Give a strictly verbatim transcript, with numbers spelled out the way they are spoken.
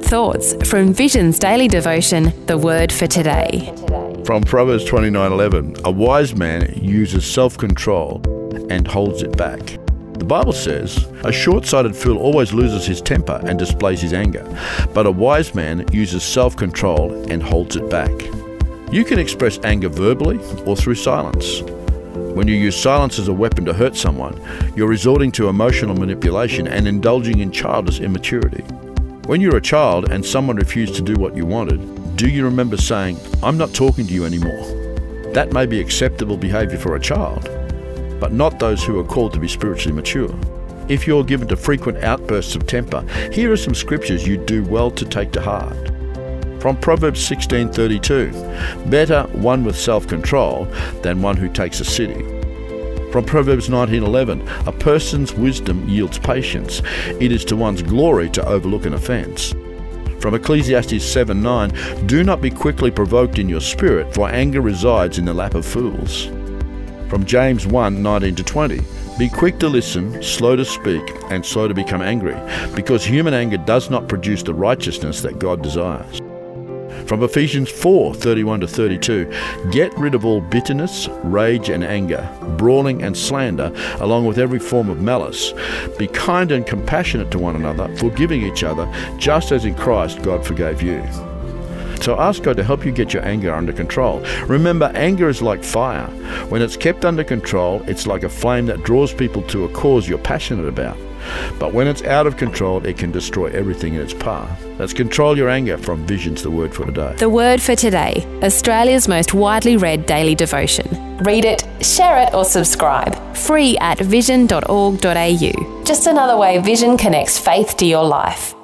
good thoughts from Vision's daily devotion, The Word for Today. From Proverbs twenty-nine eleven, a wise man uses self-control and holds it back. The Bible says, a short-sighted fool always loses his temper and displays his anger, but a wise man uses self-control and holds it back. You can express anger verbally or through silence. When you use silence as a weapon to hurt someone, you're resorting to emotional manipulation and indulging in childish immaturity. When you're a child and someone refused to do what you wanted, do you remember saying, "I'm not talking to you anymore"? That may be acceptable behavior for a child, but not those who are called to be spiritually mature. If you're given to frequent outbursts of temper, here are some scriptures you do well to take to heart. From Proverbs sixteen thirty-two, better one with self-control than one who takes a city. From Proverbs nineteen eleven, a person's wisdom yields patience. It is to one's glory to overlook an offence. From Ecclesiastes seven nine, do not be quickly provoked in your spirit, for anger resides in the lap of fools. From James one nineteen to twenty, be quick to listen, slow to speak, and slow to become angry, because human anger does not produce the righteousness that God desires. From Ephesians four thirty-one to thirty-two, get rid of all bitterness, rage and anger, brawling and slander, along with every form of malice. Be kind and compassionate to one another, forgiving each other, just as in Christ God forgave you. So ask God to help you get your anger under control. Remember, anger is like fire. When it's kept under control, it's like a flame that draws people to a cause you're passionate about. But when it's out of control, it can destroy everything in its path. Let's control your anger from Vision's The Word for Today. The Word for Today, Australia's most widely read daily devotion. Read it, share it or subscribe. Free at vision dot org dot a u. Just another way Vision connects faith to your life.